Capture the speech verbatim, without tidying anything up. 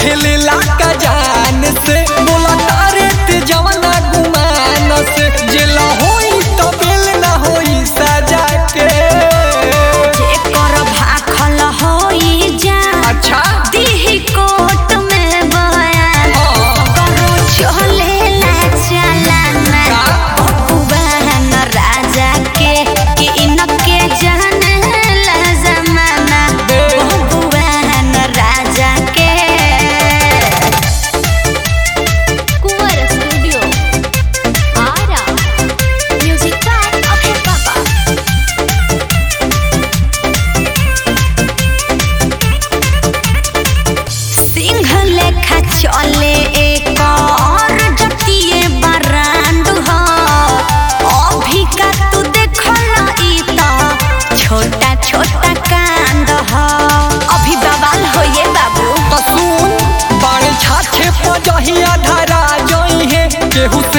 खेलेला का जान से बोला तारे ते जवाना गुमान से जेला होई तो बेल ना होई सजा के जे कर भाखल होई जा अच्छा दीही कोट में बयान करो चलेला चलाना बबुआन राजा के कि इनके जानला जमाना बबुआन राजा के कुंवर studio Ara music by Abhay Papa Singh लेखा चले एक और जतिये बरांड हो अभी का तू देखला ई त छोटा छोटा कांड हो अभी बवाल होइए बाबू तो सुन बाण छाछे पजहिया धरा जई है केहू से